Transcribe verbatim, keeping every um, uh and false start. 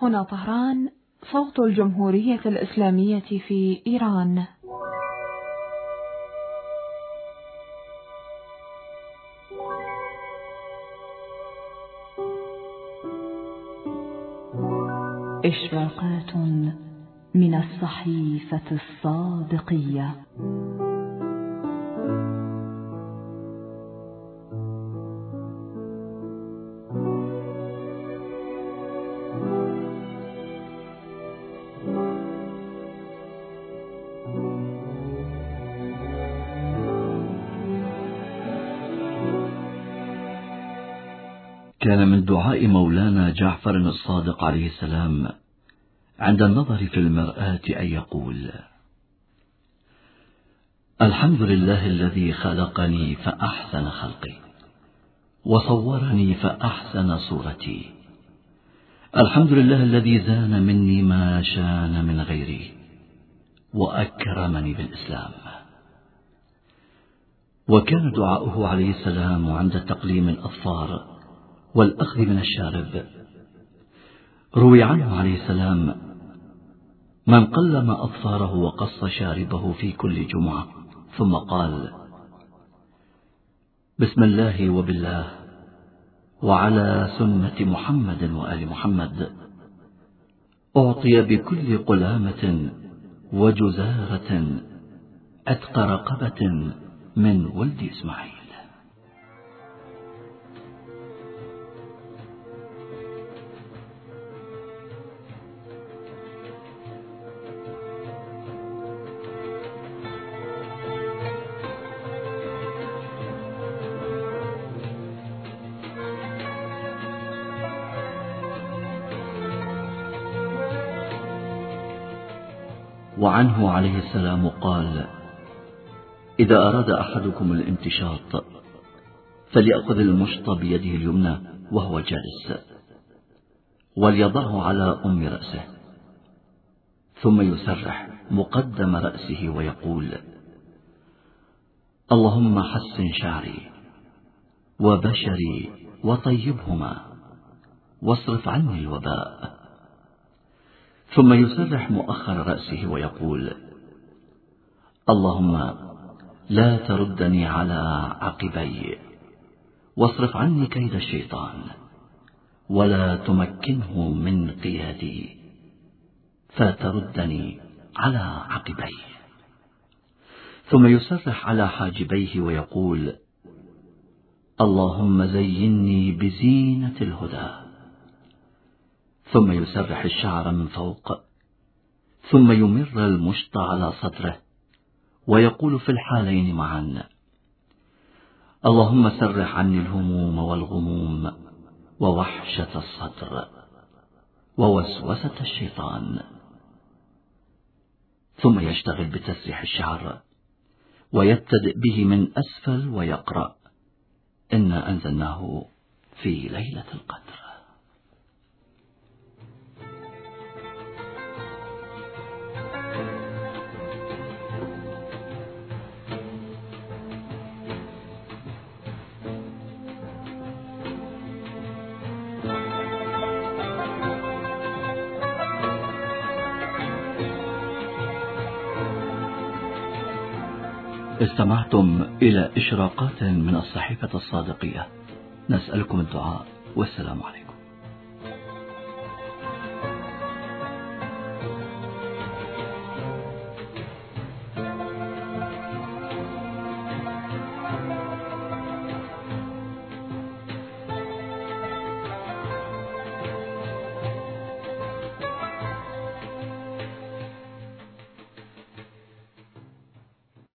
هنا طهران، صوت الجمهورية الإسلامية في إيران. إشراقات من الصحيفة الصادقية. كان من دعاء مولانا جعفر الصادق عليه السلام عند النظر في المرآة أن يقول: الحمد لله الذي خلقني فأحسن خلقي وصورني فأحسن صورتي. الحمد لله الذي زان مني ما شان من غيري وأكرمني بالإسلام. وكان دعاؤه عليه السلام عند تقليم الأظفار والأخذ من الشارب. روي عنه عليه السلام: من قلم أظفاره وقص شاربه في كل جمعة ثم قال: بسم الله وبالله وعلى سنة محمد وآل محمد، أعطي بكل قلامة وجزارة عتق رقبة من ولد إسماعيل. وعنه عليه السلام قال: إذا أراد أحدكم الامتشاط فليأخذ المشط بيده اليمنى وهو جالس وليضعه على أم رأسه، ثم يسرح مقدم رأسه ويقول: اللهم حسن شعري وبشري وطيبهما واصرف عني الوباء. ثم يسرح مؤخر رأسه ويقول: اللهم لا تردني على عقبي واصرف عني كيد الشيطان ولا تمكنه من قيادي فتردني على عقبي. ثم يسرح على حاجبيه ويقول: اللهم زيني بزينة الهدى. ثم يسرح الشعر من فوق، ثم يمر المشط على صدره ويقول في الحالين معا: اللهم سرح عني الهموم والغموم ووحشة الصدر ووسوسة الشيطان. ثم يشتغل بتسريح الشعر ويبتدئ به من أسفل ويقرأ: إنا أنزلناه في ليلة القدر. استمعتم إلى إشراقات من الصحيفة الصادقية. نسألكم الدعاء والسلام عليكم.